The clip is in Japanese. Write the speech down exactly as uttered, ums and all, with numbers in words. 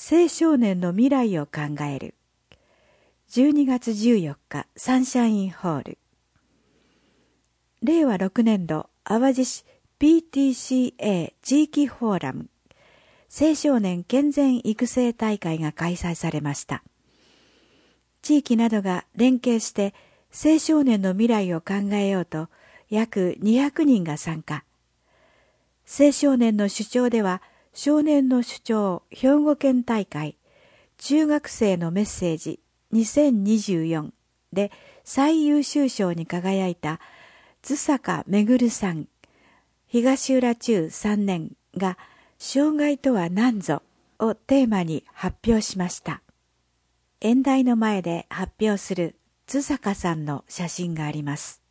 青少年の未来を考える。じゅうにがつじゅうよっか、サンシャインホール。れいわろくねんど淡路市 ピーティーシーエー 地域フォーラム青少年健全育成大会が開催されました。地域などが連携して青少年の未来を考えようと約にひゃくにんが参加。青少年の主張では少年の主張兵庫県大会中学生のメッセージにせんにじゅうよんで最優秀賞に輝いた津坂めぐるさん、東浦中さんねんが障害とは何ぞをテーマに発表しました。演台の前で発表する津坂さんの写真があります。